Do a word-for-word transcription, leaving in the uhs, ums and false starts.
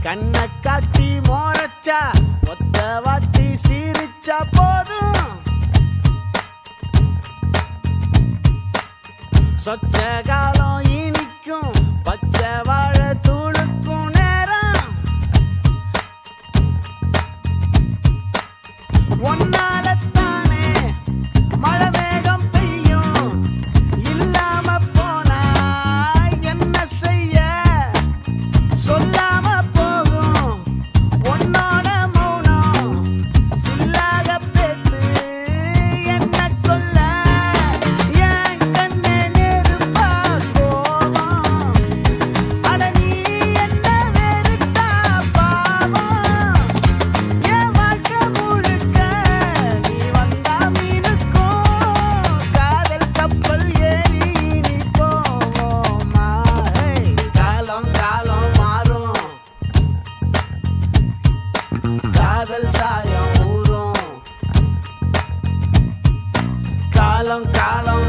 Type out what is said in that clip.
கண்ண காட்டி மோரச்சா ஒத்த வாட்டி சீரிச்சா போதும் சொச்ச காலம் இனிக்கும் பச்சை வாழ தூளுக்கும் நேரம் ஒன்னாலத்தானே மழை வேகம் பெய்யும் இல்லாம போனா என்ன செய்ய சொல்லாம போகும் உன்னோட மௌனம் சில்லாக பேத்து என்ன கொல்ல என் கண்ணே நெருப்பா கோபம் அட நீ என்ன வெறுத்தா பாவம் என் வாழ்க்கை முழுக்க நீ வந்தா மீனுக்கும் காதல் கப்பல் ஏறி நீ போவோமா காலம் காலம் மாறும் காதல் சாயம் ஊறும் காலம் காலம்